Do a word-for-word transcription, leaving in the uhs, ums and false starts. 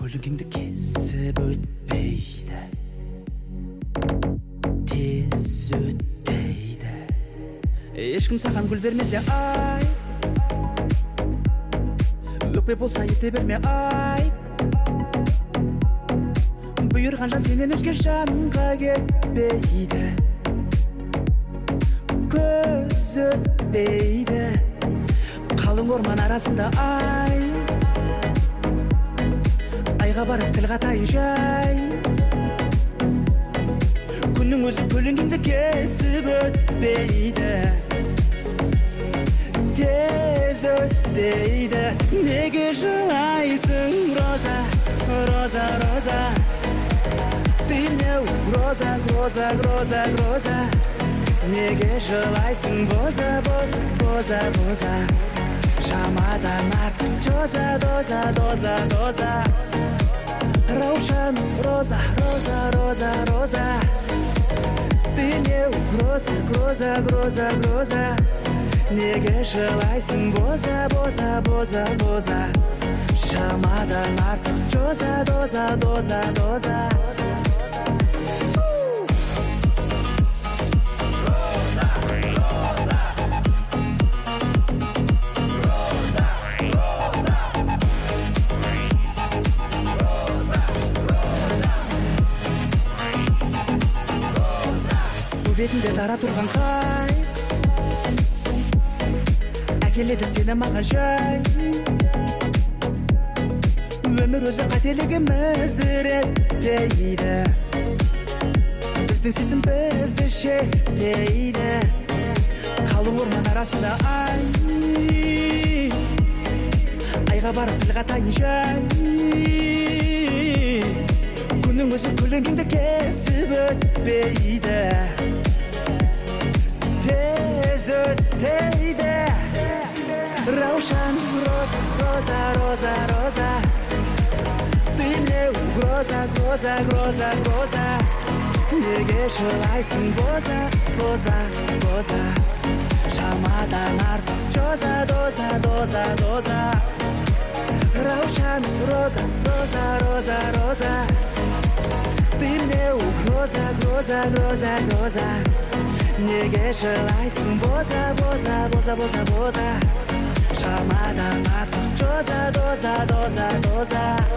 көлігіңді кесіп өтпейді, тез өтпейді. Ешкім саған гүл бермесе ай, өкпе болса ете берме ай. Бұйырған жан сенен өзге жанға кетпейді, көз өтпейді. Қалың орман арасында ай, айға барып тіл қатайын жай. Күннің өзі көлеңкемді кесіп өтпейді, тез өтпейді. Неге жылайсың, роза, роза, роза? Тінеу, роза, роза, роза, роза. Неге жылайсың, боза, боза, боза, боза? Шамадан артық жоза, доза, доза, доза. Раушан, роза, роза, роза, роза. Тінеу, гроза, гроза, гроза, гроза. Неге жылайсың, боза, боза, боза, боза? Шамадан артық жоза, доза, доза, доза. Бетінде дара тұрған қай, әкеледі сені маған жай. Өмір өзі қателігімізді реттейді, біздің сезім бізді шектейді. Қалың орман арасында ай, айға барып тіл қатайын жай. Күннің өзі көлеңкеңді кесіп өтпейді, тез өтпейді. Раушан, роза, роза, роза, роза. Тінеу, гроза, гроза, гроза, гроза. Неге жылайсың, боза, боза, боза? Шамадан артық жоза, доза, доза, доза. Раушан, роза, роза, роза, роза. Тінеу, гроза, гроза, гроза, гроза. Неге жылайсың, боза, боза, боза, боза, боза? Шамадан артық жоза, доза, доза, доза.